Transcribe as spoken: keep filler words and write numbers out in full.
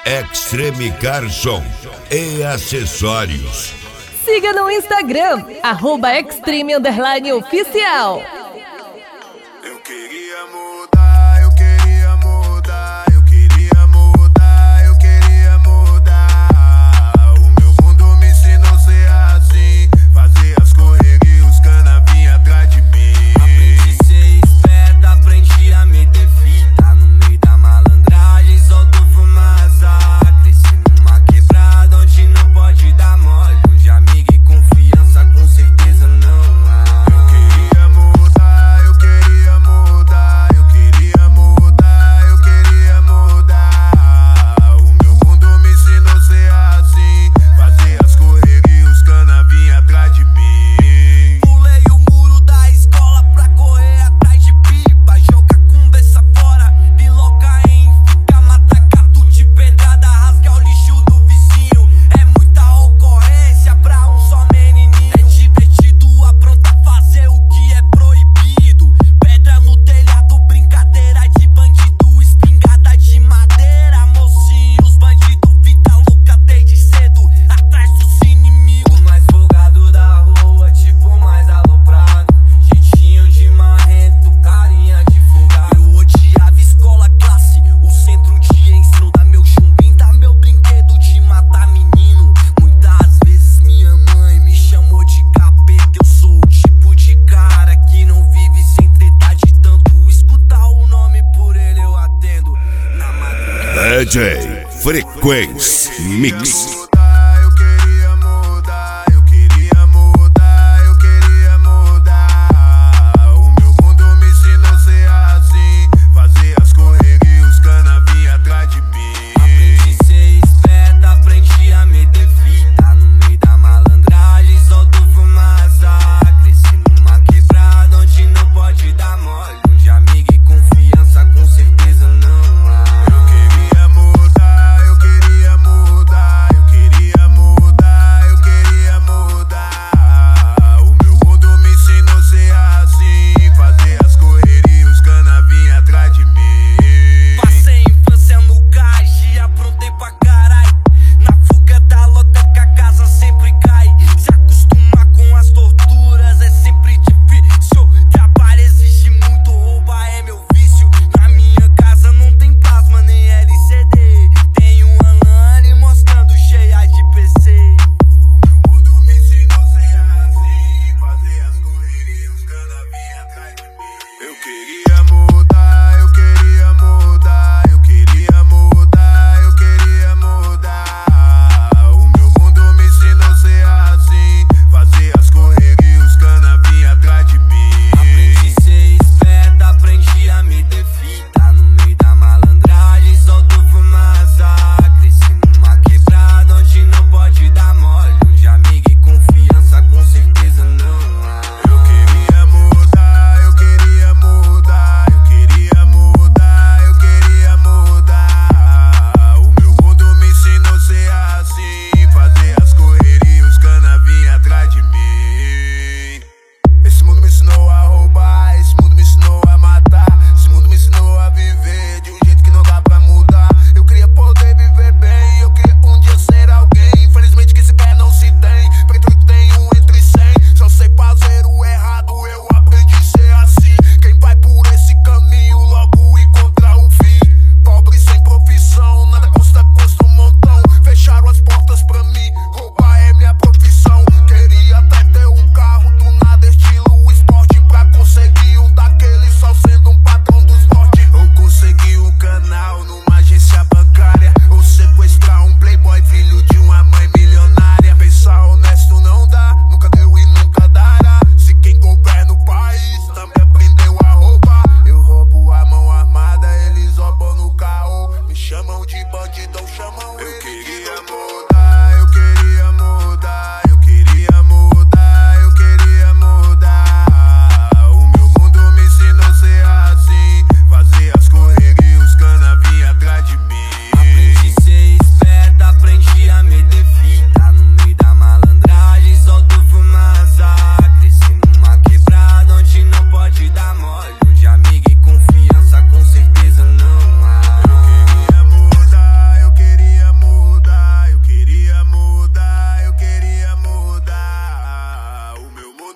Extreme Carson e acessórios. Siga no Instagram, arroba Extreme Underline Oficial. Eu queria mudar, eu queria mudar, eu queria mudar, eu queria mudar. O meu mundo me ensinou a ser assim, fazer as correrias, os cana vinha atrás de mim. Aprendi a ser esperto, aprendi a meter fita no meio da malandragem, solto fumaça. Cresci numa quebrada onde não pode dar mole, onde amigo e confiança com certeza não há. Eu queria mudar, eu queria mudar, eu queria mudar, eu queria mudar. O meu mundo me ensinou a ser assim, fazer as correrias, os cana vinha atrás de mim. Pulei o muro da escola pra correr atrás de pipa, jogar conversa fora, piloca em fica, mata catu de pedrada, rasga o lixo do vizinho. É muita ocorrência pra um só menininho. É divertido, apronta fazer o que é proibido. Pedra no telhado, brincadeira de bandido, espingarda de madeira, mocinho. Os bandidos, vida louca desde cedo, atrás dos inimigos. O mais folgado da rua, tipo mais aloprado, jeitinho de marrento, carinha de folgado. Eu odiava escola, classe, o centro de ensino. Dá meu chumbim, dá meu brinquedo de matar menino. Muitas vezes minha mãe me chamou de capeta. Eu sou o tipo de cara que não vive sem tretar, de tanto escutar o nome por ele eu atendo. Na madrugada D J Frequência Mix. Mudar, eu queria mudar, eu queria mudar, eu queria mudar. O meu mundo me ensinou a ser assim, fazer as correrias, os cana vinha atrás de mim. aprendi a ser esperto, aprendi a meter fita no meio da malandragem, solto fumaça. Cresci numa quebrada onde não pode dar mole, onde amigo e confiança com certeza não há. Eu queria mudar, eu queria mudar, eu queria mudar, eu queria mudar. O meu mundo me ensinou a ser assim, fazer as correrias, os cana vinha atrás de mim. Passei infância no gás e aprontei pra carai. Na fuga da lota que a casa sempre cai. Se acostumar com as torturas é sempre difícil. Trabalho exige muito, roubar é meu vício. Na minha casa não tem plasma nem L C D. Tem um Alane mostrando cheia de P C. O mundo me ensinou a ser assim, fazer as correrias, os cana vinha atrás de mim. Eu queria mudar, eu queria mudar, eu queria mudar, eu queria mudar. O meu mundo me ensinou a ser assim, fazer as correrias, os cana vinha atrás de mim. Aprendi a ser esperto, aprendi a meter fita no meio da malandragem, solto fumaça. Cresci numa quebrada onde não pode dar mole, onde amigo e confiança com certeza não há. Eu queria mudar, eu queria mudar, eu queria mudar, eu queria mudar. O meu mundo me ensinou a ser assim, fazer as correrias, os cana vinha atrás de mim. Esse mundo me ensinou a roubar, esse mundo me ensinou a matar, esse mundo me ensinou a viver de um jeito que não dá pra mudar. Eu queria poder viver bem, eu queria um dia ser alguém. Infelizmente que se pé não se tem, preto tem um entre cem. Só sei fazer o errado, eu aprendi a ser assim. Quem vai por esse caminho logo encontra o fim. Pobre sem profissão, nada custa, custa um montão. Fecharam as portas pra mim, roubar é minha profissão. Queria até ter um carro do nada estilo esporte, pra conseguir um daquele só sendo um patrão dos fortes. Ou conseguir um canal numa agência bancária, ou sequestrar um playboy filho de uma mãe milionária. Pensar honesto não dá, nunca deu e nunca dará. Se quem governa o país também aprendeu a roubar. Eu roubo a mão armada, eles roubam no carro. Me chamam de bandidão, chamam eu ele queria de mudar.